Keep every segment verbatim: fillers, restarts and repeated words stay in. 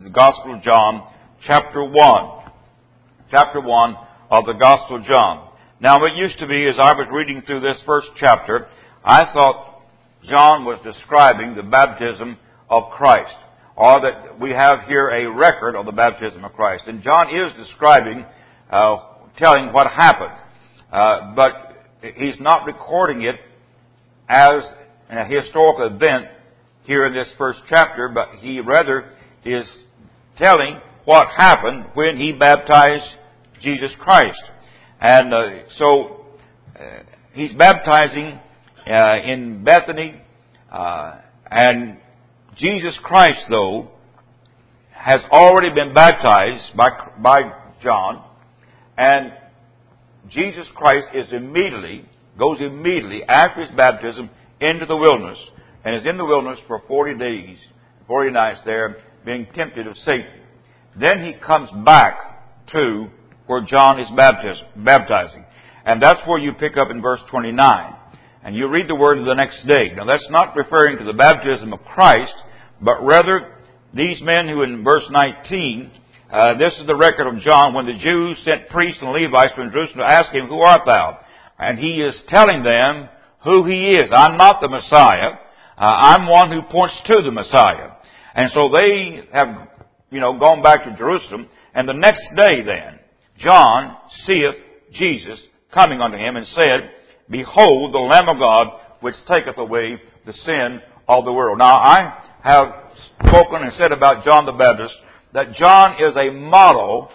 the Gospel of John, chapter one. Chapter one of the Gospel of John. Now, it used to be, as I was reading through this first chapter, I thought John was describing the baptism of Christ, or that we have here a record of the baptism of Christ. And John is describing, uh, telling what happened, uh, but he's not recording it as a historical event here in this first chapter, but he rather is telling what happened when he baptized Jesus Christ. And uh, so uh, he's baptizing uh, in Bethany, uh, and Jesus Christ, though, has already been baptized by by John, and Jesus Christ is immediately goes immediately after his baptism into the wilderness, and is in the wilderness for forty days, forty nights there, being tempted of Satan. Then he comes back to where John is baptiz- baptizing. And that's where you pick up in verse twenty-nine. And you read the word of the next day. Now that's not referring to the baptism of Christ, but rather these men who in verse nineteen, uh, this is the record of John when the Jews sent priests and Levites to Jerusalem to ask him, "Who art thou?" And he is telling them who he is. I'm not the Messiah. Uh, I'm one who points to the Messiah. And so they have, you know, gone back to Jerusalem. And the next day then, John seeth Jesus coming unto him and said, "Behold the Lamb of God, which taketh away the sin of the world." Now, I have spoken and said about John the Baptist that John is a model,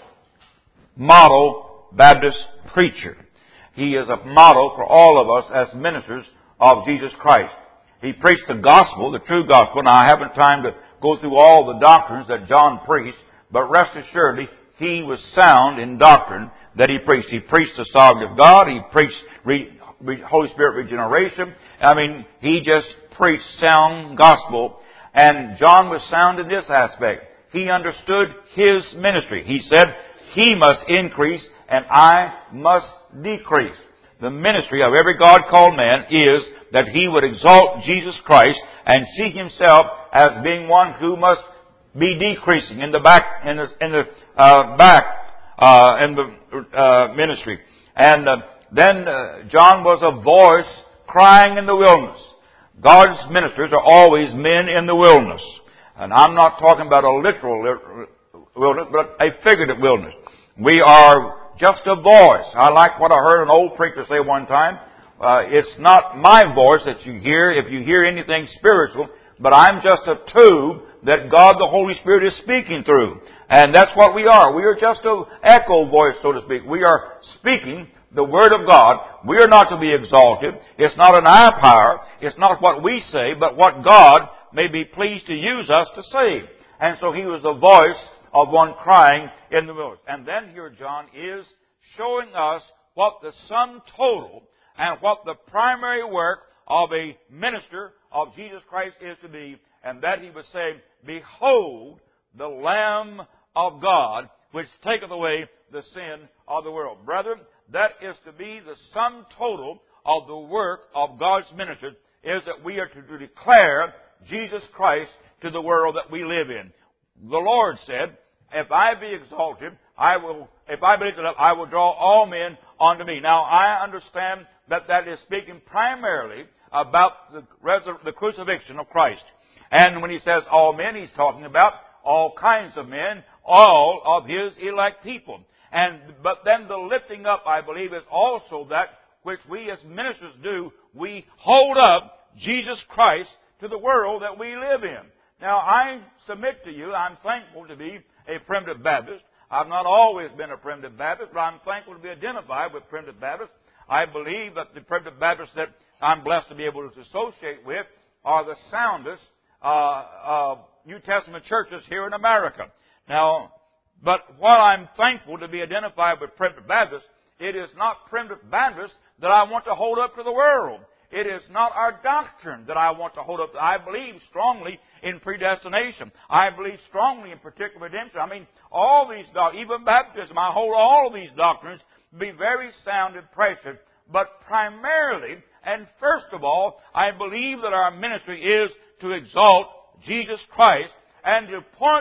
model Baptist preacher. He is a model for all of us as ministers of Jesus Christ. He preached the gospel, the true gospel. Now, I haven't time to go through all the doctrines that John preached, but rest assuredly, he was sound in doctrine that he preached. He preached the sovereignty of God. He preached re, re, Holy Spirit regeneration. I mean, he just preached sound gospel. And John was sound in this aspect. He understood his ministry. He said, "He must increase and I must decrease." The ministry of every God-called man is that he would exalt Jesus Christ and see himself as being one who must be decreasing in the back, in the, in the uh, back, uh, in the uh, ministry. And uh, then uh, John was a voice crying in the wilderness. God's ministers are always men in the wilderness. And I'm not talking about a literal wilderness, but a figurative wilderness. We are just a voice. I like what I heard an old preacher say one time. Uh, it's not my voice that you hear if you hear anything spiritual, but I'm just a tube that God the Holy Spirit is speaking through. And that's what we are. We are just an echo voice, so to speak. We are speaking the Word of God. We are not to be exalted. It's not in our power. It's not what we say, but what God may be pleased to use us to say. And so he was the voice of one crying in the wilderness. And then here John is showing us what the sum total and what the primary work of a minister of Jesus Christ is to be. And that he would say, "Behold the Lamb of God, which taketh away the sin of the world." Brethren, that is to be the sum total of the work of God's minister, is that we are to declare Jesus Christ to the world that we live in. The Lord said, "If I be exalted, I will, if I be lifted up, I will draw all men unto me." Now, I understand that that is speaking primarily about the, resur- the crucifixion of Christ. And when he says all men, he's talking about all kinds of men, all of his elect people. And, but then the lifting up, I believe, is also that which we as ministers do. We hold up Jesus Christ to the world that we live in. Now, I submit to you, I'm thankful to be a Primitive Baptist. I've not always been a Primitive Baptist, but I'm thankful to be identified with Primitive Baptists. I believe that the Primitive Baptists that I'm blessed to be able to associate with are the soundest uh, uh, New Testament churches here in America. Now, but while I'm thankful to be identified with Primitive Baptists, it is not Primitive Baptists that I want to hold up to the world. It is not our doctrine that I want to hold up. I believe strongly in predestination. I believe strongly in particular redemption. I mean, all these doctrines, even baptism, I hold all of these doctrines to be very sound and precious. But primarily, and first of all, I believe that our ministry is to exalt Jesus Christ and to point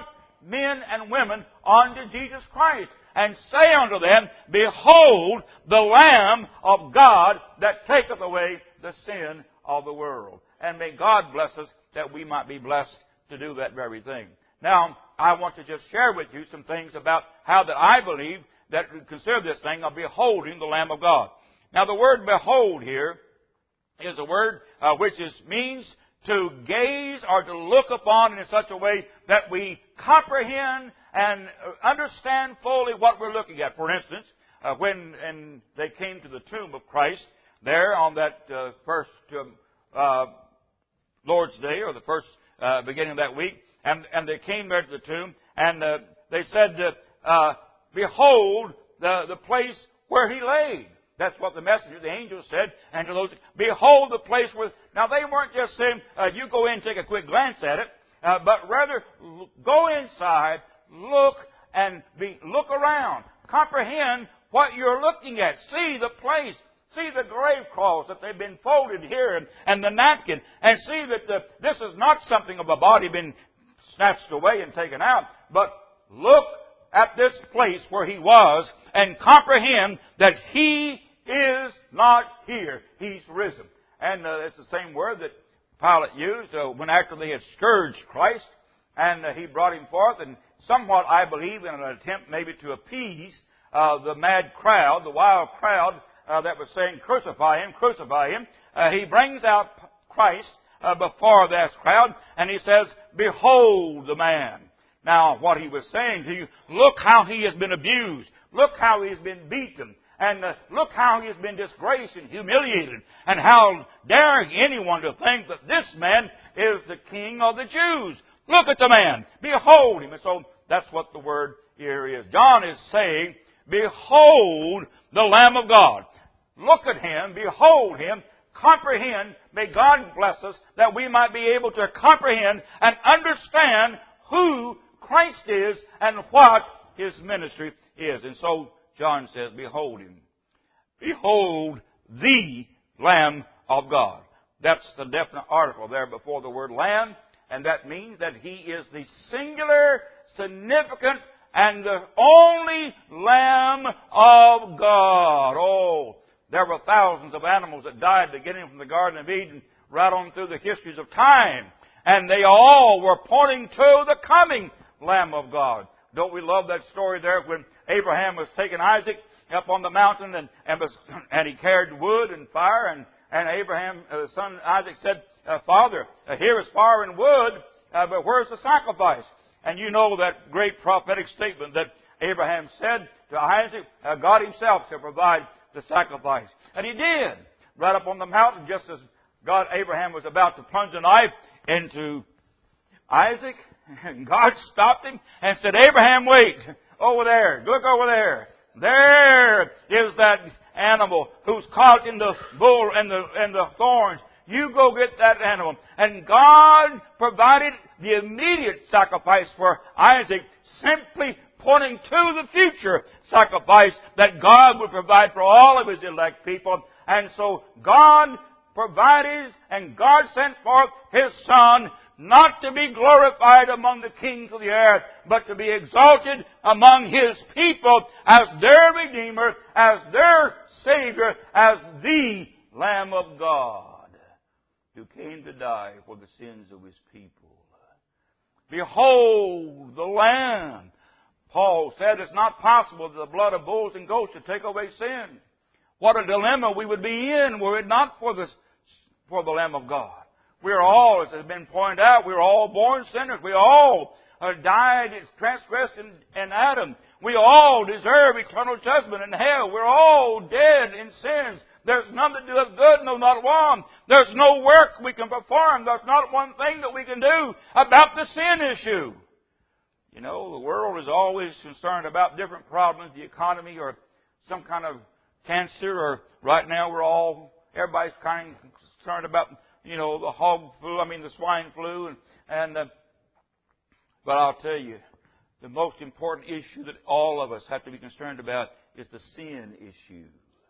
men and women unto Jesus Christ, and say unto them, Behold the Lamb of God that taketh away the sin of the world. And may God bless us that we might be blessed to do that very thing. Now, I want to just share with you some things about how that I believe that we consider this thing of beholding the Lamb of God. Now, the word behold here is a word uh, which is, means to gaze or to look upon in such a way that we comprehend and understand fully what we're looking at. For instance, uh, when and they came to the tomb of Christ, there on that uh, first uh, Lord's Day, or the first uh, beginning of that week, and, and they came there to the tomb, and uh, they said, uh, Behold the, the place where He laid. That's what the messenger, the angel said, and to those, behold the place where... Now, they weren't just saying, uh, you go in and take a quick glance at it, uh, but rather go inside, look, and be, look around. Comprehend what you're looking at. See the place. See the grave cloths that they've been folded here, and, and the napkin. And see that the, this is not something of a body being snatched away and taken out, but look at this place where He was and comprehend that He is not here. He's risen. And uh, it's the same word that Pilate used uh, when after they had scourged Christ, and uh, he brought Him forth, and somewhat, I believe, in an attempt maybe to appease uh, the mad crowd, the wild crowd uh, that was saying, crucify Him, crucify Him, uh, he brings out Christ uh, before that crowd, and he says, Behold the man. Now, what he was saying to you, look how he has been abused. Look how he has been beaten. And uh, look how he has been disgraced and humiliated. And how dare anyone to think that this man is the King of the Jews. Look at the man. Behold him. And so that's what the word here is. John is saying, Behold the Lamb of God. Look at Him. Behold Him. Comprehend. May God bless us that we might be able to comprehend and understand who Christ is and what His ministry is. And so John says, Behold Him. Behold the Lamb of God. That's the definite article there before the word Lamb. And that means that He is the singular, significant, and the only Lamb of God. Oh, there were thousands of animals that died beginning from the Garden of Eden right on through the histories of time. And they all were pointing to the coming Lamb of God. Don't we love that story there when Abraham was taking Isaac up on the mountain and, and, was, and he carried wood and fire, and, and Abraham, uh, son Isaac said, uh, Father, uh, here is fire and wood, uh, but where's the sacrifice? And you know that great prophetic statement that Abraham said to Isaac, uh, God Himself shall provide the sacrifice. And He did. Right up on the mountain, just as God, Abraham was about to plunge a knife into Isaac, and God stopped him and said, Abraham, wait. Over there. Look over there. There is that animal who's caught in the bull and the, and the thorns. You go get that animal. And God provided the immediate sacrifice for Isaac, simply pointing to the future sacrifice that God would provide for all of His elect people. And so God provided and God sent forth His Son, not to be glorified among the kings of the earth, but to be exalted among His people as their Redeemer, as their Savior, as the Lamb of God, who came to die for the sins of His people. Behold the Lamb. Paul said it's not possible that the blood of bulls and goats should take away sin. What a dilemma we would be in were it not for the, for the Lamb of God. We are all, as has been pointed out, we are all born sinners. We all uh, died, transgressed in, in Adam. We all deserve eternal judgment in hell. We're all dead in sins. There's none that doeth good, no, not one. There's no work we can perform. There's not one thing that we can do about the sin issue. You know, the world is always concerned about different problems, the economy or some kind of cancer, or right now we're all, everybody's kind of concerned about, you know, the hog flu, I mean the swine flu, and, and uh, but I'll tell you, the most important issue that all of us have to be concerned about is the sin issue.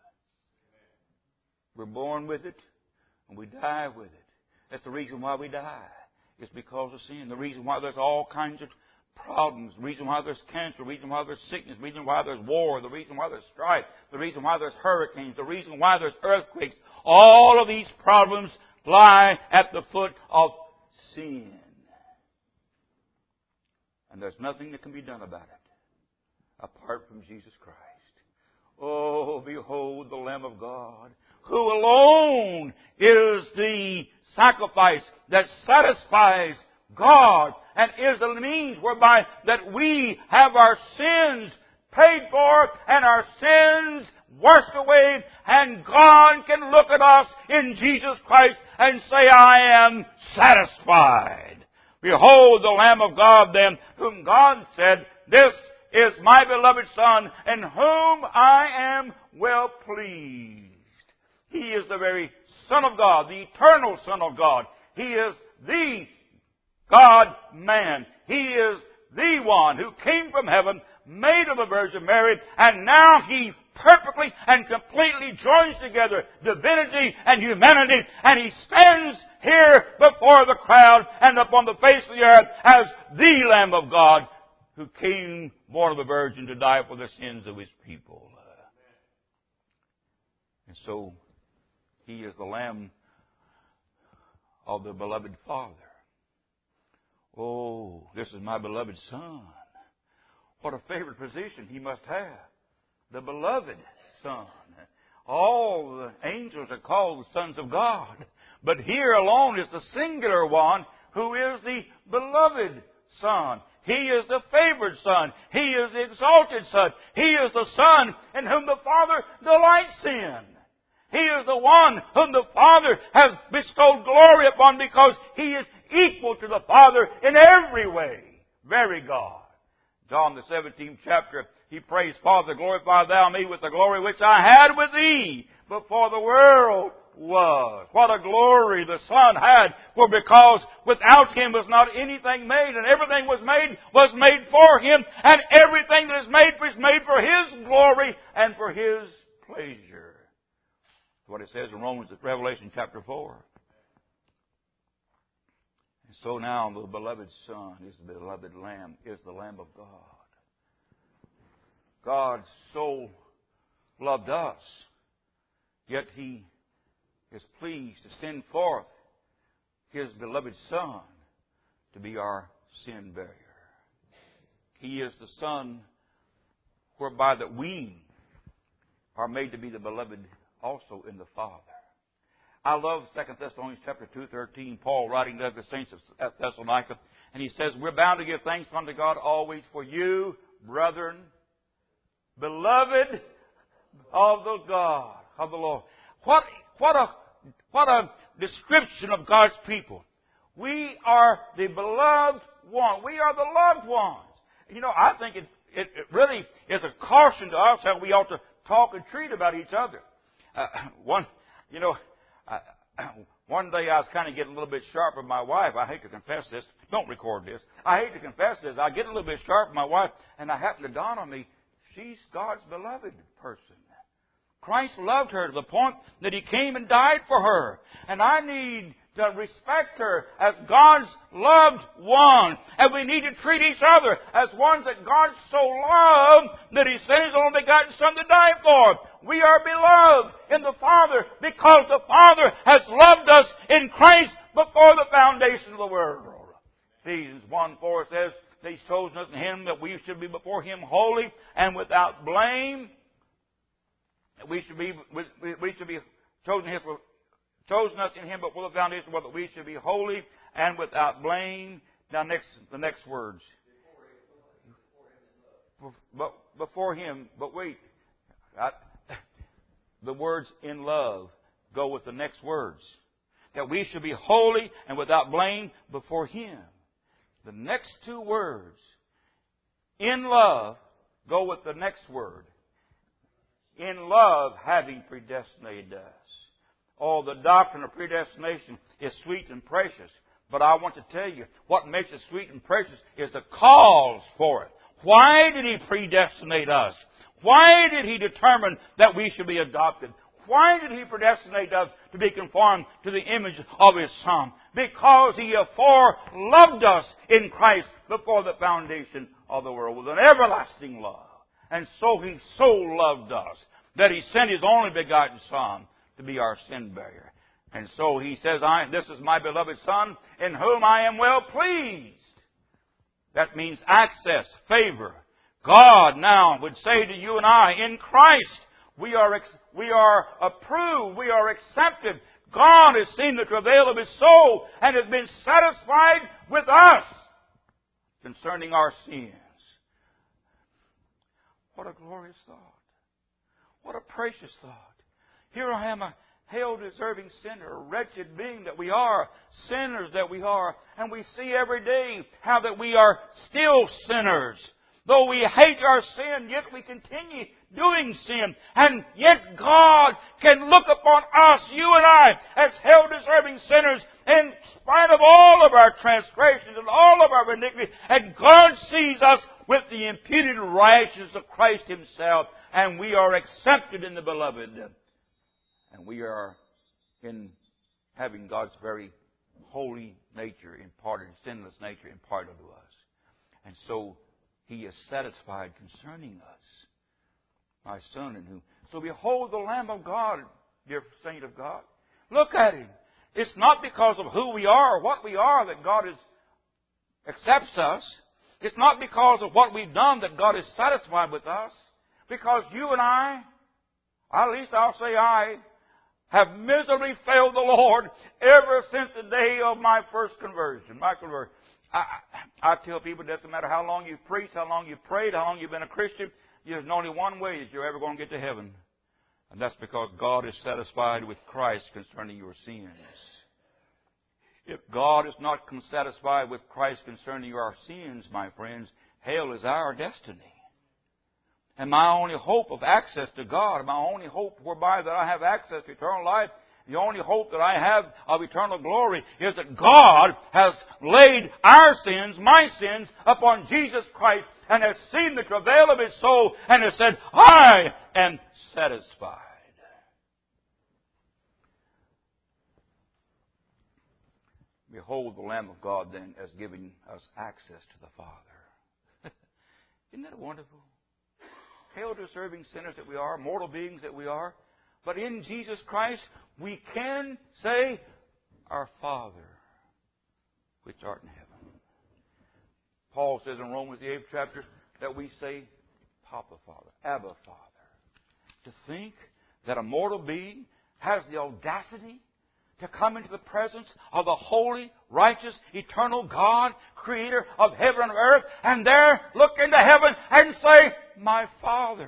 We're born with it, and we die with it. That's the reason why we die. It's because of sin. The reason why there's all kinds of problems, the reason why there's cancer, the reason why there's sickness, the reason why there's war, the reason why there's strife, the reason why there's hurricanes, the reason why there's earthquakes. All of these problems lie at the foot of sin. And there's nothing that can be done about it apart from Jesus Christ. Oh, behold the Lamb of God, who alone is the sacrifice that satisfies God and is the means whereby that we have our sins paid for and our sins washed away, and God can look at us in Jesus Christ and say, I am satisfied. Behold the Lamb of God then, whom God said, this is my beloved Son, in whom I am well pleased. He is the very Son of God, the eternal Son of God. He is the God-man. He is the one who came from heaven, made of the Virgin Mary, and now He perfectly and completely joins together divinity and humanity, and He stands here before the crowd and upon the face of the earth as the Lamb of God who came born of the Virgin to die for the sins of His people. And so He is the Lamb of the beloved Father. Oh, this is my beloved Son. What a favorite position He must have. The beloved Son. All the angels are called the sons of God. But here alone is the singular one who is the beloved Son. He is the favored Son. He is the exalted Son. He is the Son in whom the Father delights in. He is the one whom the Father has bestowed glory upon because He is equal to the Father in every way. Very God. John the seventeenth chapter, He prays, Father, glorify Thou me with the glory which I had with Thee before the world was. What a glory the Son had, for because without Him was not anything made, and everything was made was made for Him, and everything that is made is made for His glory and for His pleasure. That's what it says in Romans, Revelation chapter four. And so now the beloved Son is the beloved Lamb, is the Lamb of God. God so loved us, yet He is pleased to send forth His beloved Son to be our sin barrier. He is the Son whereby that we are made to be the beloved also in the Father. I love Second Thessalonians chapter two, thirteen, Paul writing to the saints of Thessalonica, and he says, we're bound to give thanks unto God always for you, brethren, beloved of the God, of the Lord. What, what a, what a description of God's people. We are the beloved one. We are the loved ones. You know, I think it, it, it really is a caution to us how we ought to talk and treat about each other. Uh, one, you know, uh, one day I was kind of getting a little bit sharp with my wife. I hate to confess this. Don't record this. I hate to confess this. I get a little bit sharp with my wife, and I happen to dawn on me, she's God's beloved person. Christ loved her to the point that He came and died for her. And I need to respect her as God's loved one. And we need to treat each other as ones that God so loved that He sent His only begotten Son to die for. We are beloved in the Father because the Father has loved us in Christ before the foundation of the world. Ephesians one four says, He's chosen us in Him that we should be before Him holy and without blame. We should be, we should be chosen, his, chosen us in Him before the foundation, that we should be holy and without blame. Now, next, the next words. But before Him, but wait, I, the words in love go with the next words. That we should be holy and without blame before Him. The next two words, in love, go with the next word. In love, having predestinated us. Oh, the doctrine of predestination is sweet and precious. But I want to tell you, what makes it sweet and precious is the cause for it. Why did He predestinate us? Why did He determine that we should be adopted? Why did He predestinate us to be conformed to the image of His Son. Because He afore loved us in Christ before the foundation of the world with an everlasting love. And so He so loved us that He sent His only begotten Son to be our sin bearer. And so He says, I, this is my beloved Son in whom I am well pleased. That means access, favor. God now would say to you and I, in Christ, we are, we are approved, we are accepted. God has seen the travail of His soul and has been satisfied with us concerning our sins. What a glorious thought. What a precious thought. Here I am, a hell-deserving sinner, a wretched being that we are, sinners that we are, and we see every day how that we are still sinners. Though we hate our sin, yet we continue doing sin. And yet God can look upon us, you and I, as hell-deserving sinners in spite of all of our transgressions and all of our iniquity. And God sees us with the imputed righteousness of Christ Himself. And we are accepted in the Beloved. And we are in having God's very holy nature imparted, sinless nature imparted to us. And so He is satisfied concerning us, my Son in whom. So behold the Lamb of God, dear saint of God. Look at Him. It's not because of who we are or what we are that God is, accepts us. It's not because of what we've done that God is satisfied with us. Because you and I, at least I'll say I, have miserably failed the Lord ever since the day of my first conversion, my conversion. I, I tell people it doesn't matter how long you've preached, how long you've prayed, how long you've been a Christian, there's only one way that you're ever going to get to heaven. And that's because God is satisfied with Christ concerning your sins. If God is not satisfied with Christ concerning your sins, my friends, hell is our destiny. And my only hope of access to God, my only hope whereby that I have access to eternal life, the only hope that I have of eternal glory is that God has laid our sins, my sins, upon Jesus Christ and has seen the travail of His soul and has said, I am satisfied. Behold the Lamb of God then as giving us access to the Father. Isn't that wonderful? Hell-deserving sinners that we are, mortal beings that we are. But in Jesus Christ, we can say, Our Father, which art in heaven. Paul says in Romans the eighth chapter that we say, Papa Father, Abba Father. To think that a mortal being has the audacity to come into the presence of the holy, righteous, eternal God, Creator of heaven and earth, and there look into heaven and say, My Father.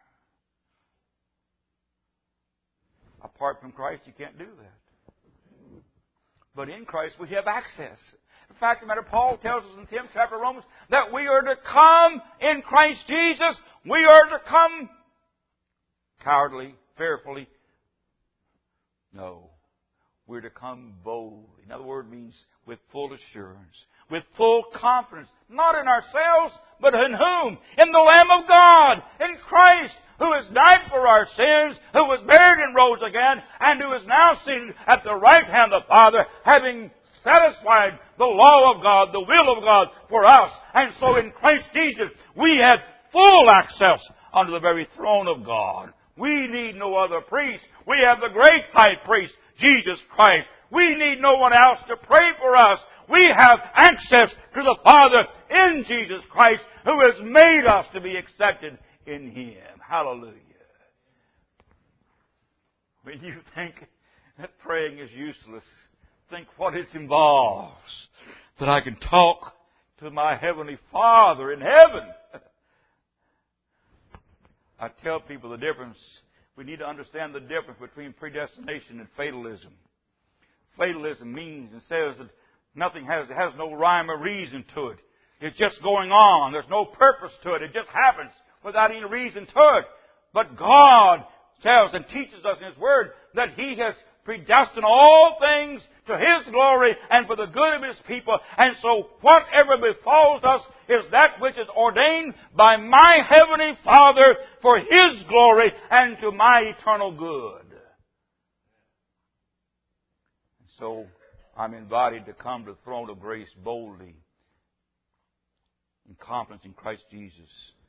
Apart from Christ, you can't do that. But in Christ, we have access. In fact, the matter, Paul tells us in the tenth chapter of Romans that we are to come in Christ Jesus. We are to come cowardly, fearfully. No. We're to come boldly. In other words, means with full assurance, with full confidence, not in ourselves, but in whom? In the Lamb of God, in Christ, who has died for our sins, who was buried and rose again, and who is now seated at the right hand of the Father, having satisfied the law of God, the will of God for us. And so in Christ Jesus, we have full access unto the very throne of God. We need no other priest. We have the great high priest, Jesus Christ. We need no one else to pray for us. We have access to the Father in Jesus Christ, who has made us to be accepted in Him. Hallelujah. When you think that praying is useless, think what it involves. That I can talk to my Heavenly Father in heaven. I tell people the difference. We need to understand the difference between predestination and fatalism. Fatalism means and says that nothing has, it has no rhyme or reason to it. It's just going on. There's no purpose to it. It just happens without any reason to it. But God tells and teaches us in His Word that He has predestined all things to His glory and for the good of His people. And so whatever befalls us is that which is ordained by my Heavenly Father for His glory and to my eternal good. so I'm invited to come to the throne of grace boldly in confidence in Christ Jesus.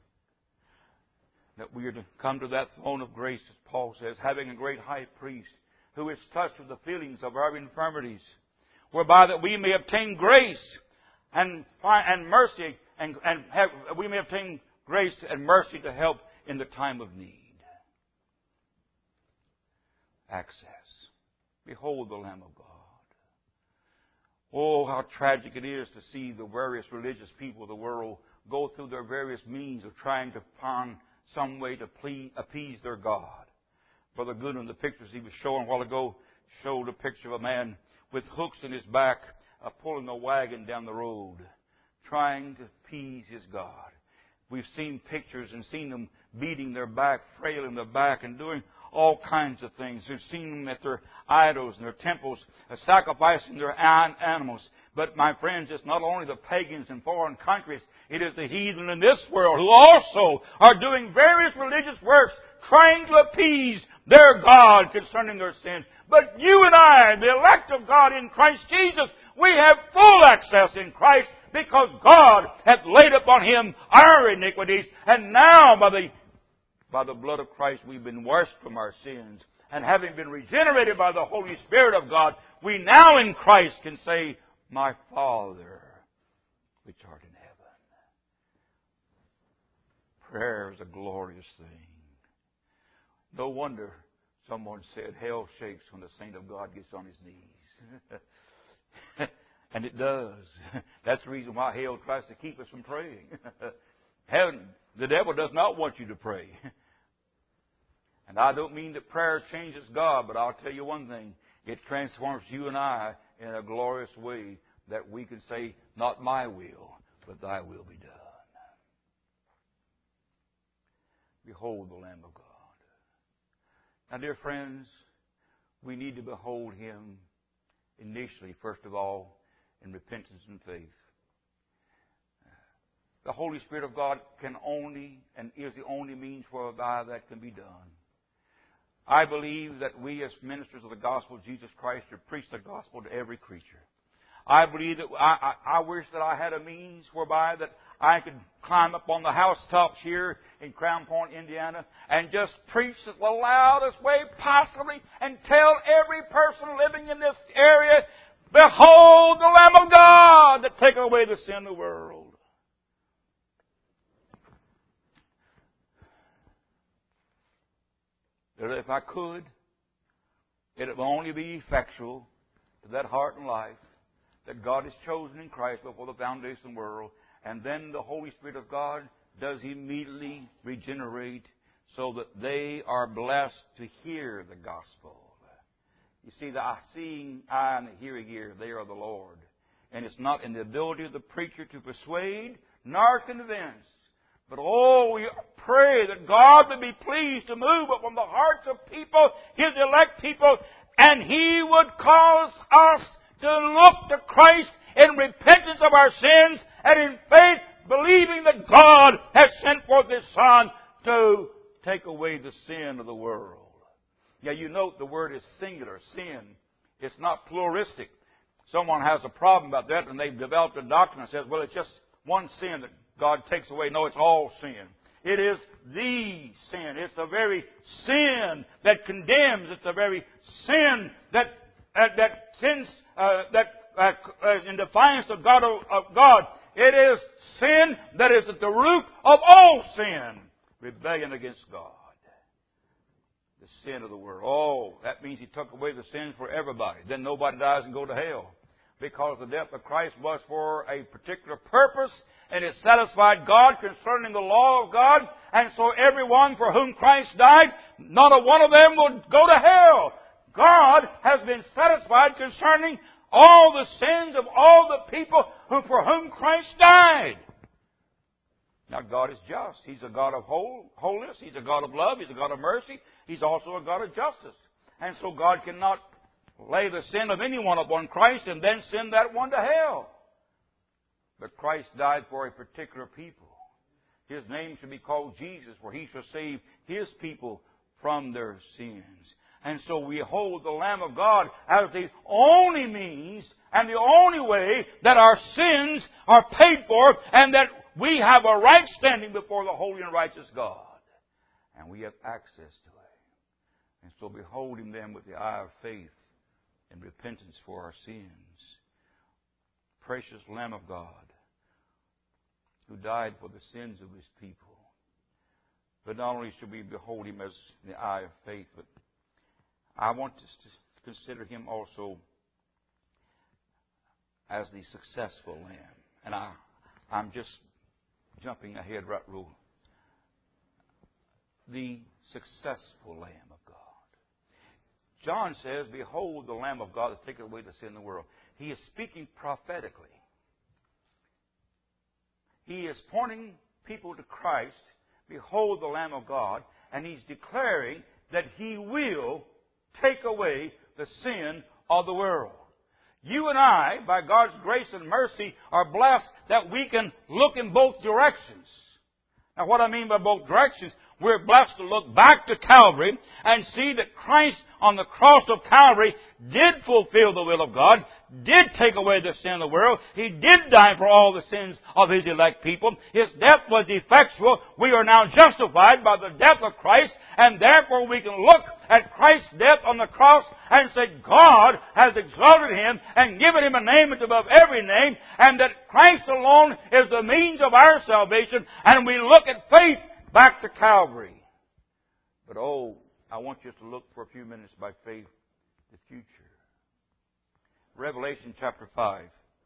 That we are to come to that throne of grace, as Paul says, having a great high priest who is touched with the feelings of our infirmities, whereby that we may obtain grace and and mercy, and, and have, we may obtain grace and mercy to help in the time of need. Access. Behold the Lamb of God. Oh, how tragic it is to see the various religious people of the world go through their various means of trying to find some way to please, appease their God. Brother Goodwin, the pictures he was showing a while ago, showed a picture of a man with hooks in his back, uh, pulling a wagon down the road, trying to appease his God. We've seen pictures and seen them beating their back, frailing their back, and doing all kinds of things. We've seen them at their idols and their temples, uh, sacrificing their an- animals. But my friends, it's not only the pagans in foreign countries, it is the heathen in this world who also are doing various religious works, trying to appease their God concerning their sins. But you and I, the elect of God in Christ Jesus, we have full access in Christ because God hath laid upon Him our iniquities. And now by the, by the blood of Christ we've been washed from our sins. And having been regenerated by the Holy Spirit of God, we now in Christ can say, My Father, which art in heaven. Prayer is a glorious thing. No wonder someone said hell shakes when the saint of God gets on his knees. And it does. That's the reason why hell tries to keep us from praying. Heaven, the devil does not want you to pray. And I don't mean that prayer changes God, but I'll tell you one thing. It transforms you and I in a glorious way that we can say, not my will, but thy will be done. Behold the Lamb of God. Now, dear friends, we need to behold Him initially, first of all, in repentance and faith. The Holy Spirit of God can only and is the only means whereby that can be done. I believe that we as ministers of the gospel of Jesus Christ should preach the gospel to every creature. I believe that I, I, I wish that I had a means whereby that I could climb up on the housetops here in Crown Point, Indiana, and just preach the loudest way possibly and tell every person living in this area, behold the Lamb of God that taketh away the sin of the world. That if I could, it will only be effectual to that heart and life that God has chosen in Christ before the foundation of the world. And then the Holy Spirit of God does immediately regenerate so that they are blessed to hear the gospel. You see, the seeing eye and the hearing ear, they are the Lord. And it's not in the ability of the preacher to persuade nor convince. But oh, we pray that God would be pleased to move upon the hearts of people, His elect people, and He would cause us to look to Christ in repentance of our sins and in faith, believing that God has sent forth His Son to take away the sin of the world. Yeah, you note the word is singular, sin. It's not pluralistic. Someone has a problem about that and they've developed a doctrine that says, well, it's just one sin that God takes away. No, it's all sin. It is the sin. It's the very sin that condemns. It's the very sin that uh, that sins uh, that uh, is in defiance of God. Of God, it is sin that is at the root of all sin. Rebellion against God. The sin of the world. Oh, that means He took away the sins for everybody. Then nobody dies and go to hell. Because the death of Christ was for a particular purpose, and it satisfied God concerning the law of God. And so everyone for whom Christ died, not a one of them would go to hell. God has been satisfied concerning all the sins of all the people who, for whom Christ died. Now, God is just. He's a God of whole, wholeness. He's a God of love. He's a God of mercy. He's also a God of justice. And so God cannot lay the sin of anyone upon Christ and then send that one to hell. But Christ died for a particular people. His name should be called Jesus, for He shall save His people from their sins. And so we hold the Lamb of God as the only means and the only way that our sins are paid for and that we have a right standing before the holy and righteous God. And we have access to Him. And so behold Him then with the eye of faith and repentance for our sins. Precious Lamb of God, who died for the sins of His people. But not only should we behold Him as the eye of faith, but I want us to consider Him also as the successful Lamb. And I, I'm just jumping ahead right rule. The successful Lamb of God. John says, behold the Lamb of God that taketh away the sin of the world. He is speaking prophetically. He is pointing people to Christ. Behold the Lamb of God. And He's declaring that He will take away the sin of the world. You and I, by God's grace and mercy, are blessed that we can look in both directions. Now, what I mean by both directions, we're blessed to look back to Calvary and see that Christ on the cross of Calvary did fulfill the will of God, did take away the sin of the world. He did die for all the sins of His elect people. His death was effectual. We are now justified by the death of Christ, and therefore we can look at Christ's death on the cross and say God has exalted Him and given Him a name that's above every name, and that Christ alone is the means of our salvation, and we look at faith back to Calvary. But oh, I want you to look for a few minutes by faith the future. Revelation chapter five.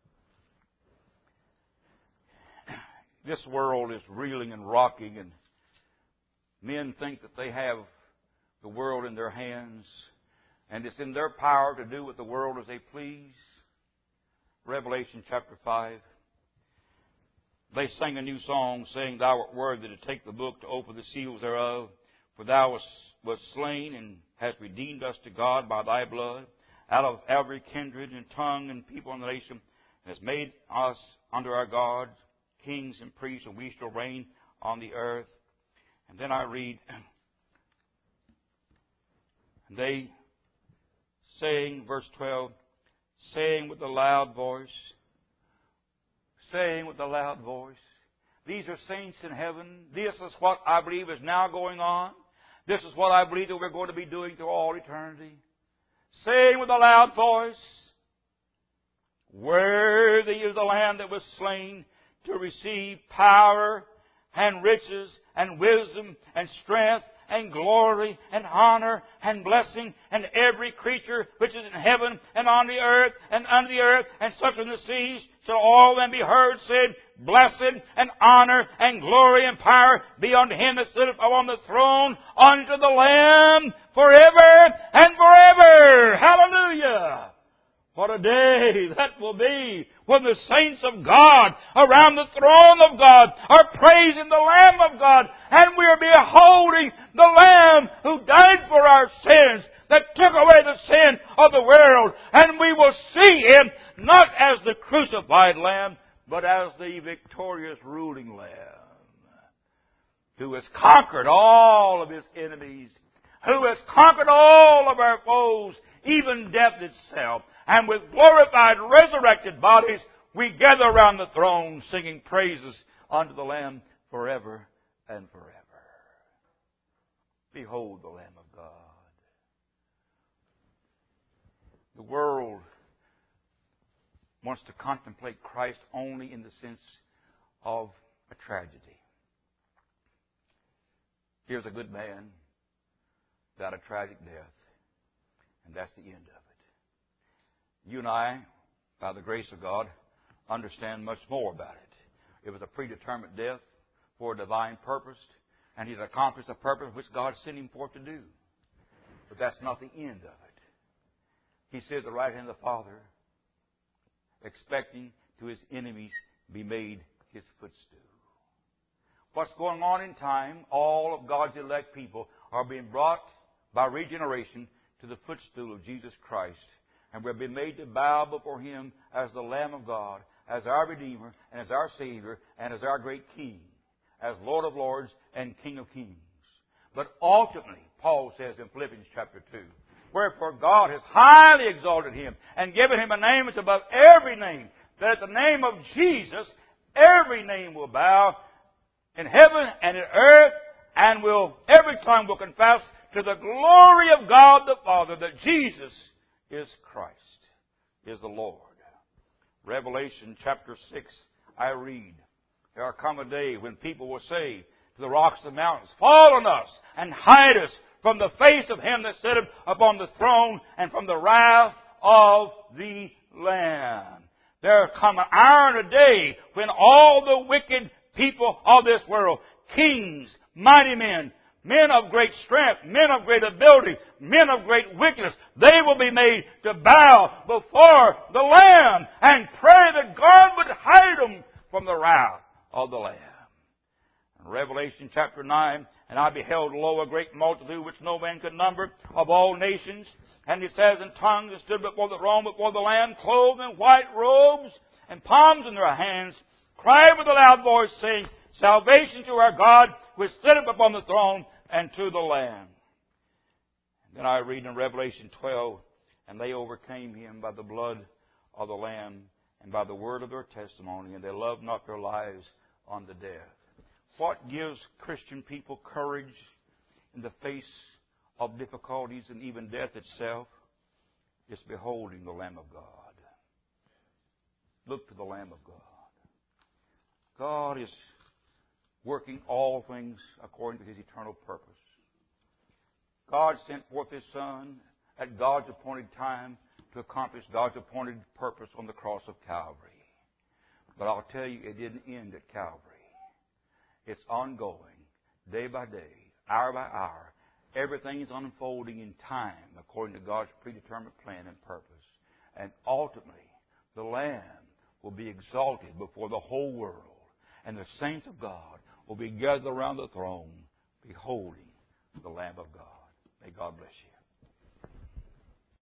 This world is reeling and rocking, and men think that they have the world in their hands, and it's in their power to do with the world as they please. Revelation chapter five. They sang a new song, saying, Thou art worthy to take the book, to open the seals thereof. For Thou wast, wast slain, and hast redeemed us to God by Thy blood, out of every kindred and tongue and people and nation, and hast made us under our God kings and priests, and we shall reign on the earth. And then I read, and they saying, verse twelve, saying with a loud voice, saying with a loud voice, these are saints in heaven. This is what I believe is now going on. This is what I believe that we're going to be doing through all eternity. Saying with a loud voice, worthy is the Lamb that was slain to receive power and riches and wisdom and strength and glory and honor and blessing, and every creature which is in heaven and on the earth and under the earth and such in the seas shall all then be heard saying, blessed and honor and glory and power be unto Him that sitteth upon the throne, unto the Lamb forever and forever. Hallelujah! What a day that will be when the saints of God around the throne of God are praising the Lamb of God, and we are beholding the Lamb who died for our sins, that took away the sin of the world, and we will see Him not as the crucified Lamb, but as the victorious ruling Lamb, who has conquered all of His enemies, who has conquered all of our foes, even death itself. And with glorified, resurrected bodies, we gather around the throne singing praises unto the Lamb forever and forever. Behold the Lamb of God. The world wants to contemplate Christ only in the sense of a tragedy. Here's a good man, died a tragic death, and that's the end of it. You and I, by the grace of God, understand much more about it. It was a predetermined death for a divine purpose, and He's accomplished the purpose which God sent Him forth to do. But that's not the end of it. He sits at the right hand of the Father, expecting to His enemies be made His footstool. What's going on in time, all of God's elect people are being brought by regeneration to the footstool of Jesus Christ. And we'll be made to bow before Him as the Lamb of God, as our Redeemer, and as our Savior, and as our great King, as Lord of Lords and King of Kings. But ultimately, Paul says in Philippians chapter two, Wherefore God has highly exalted Him and given Him a name which is above every name, that at the name of Jesus every name will bow in heaven and in earth, and will every tongue will confess to the glory of God the Father that Jesus is Christ, is the Lord. Revelation chapter six, I read, there will come a day when people will say to the rocks and mountains, fall on us and hide us from the face of Him that sitteth upon the throne and from the wrath of the Lamb. There will come an hour and a day when all the wicked people of this world, kings, mighty men, men of great strength, men of great ability, men of great wickedness, they will be made to bow before the Lamb and pray that God would hide them from the wrath of the Lamb. Revelation chapter nine, and I beheld, lo, a great multitude which no man could number, of all nations. And it says, in tongues that stood before the throne, before the Lamb, clothed in white robes, and palms in their hands, cried with a loud voice, saying, salvation to our God, which sitteth upon the throne, and to the Lamb. And then I read in Revelation twelve, and they overcame Him by the blood of the Lamb, and by the word of their testimony, and they loved not their lives unto death. What gives Christian people courage in the face of difficulties and even death itself? Is beholding the Lamb of God. Look to the Lamb of God. God is working all things according to His eternal purpose. God sent forth His Son at God's appointed time to accomplish God's appointed purpose on the cross of Calvary. But I'll tell you, it didn't end at Calvary. It's ongoing, day by day, hour by hour. Everything is unfolding in time according to God's predetermined plan and purpose. And ultimately, the Lamb will be exalted before the whole world. And the saints of God will be gathered around the throne, beholding the Lamb of God. May God bless you.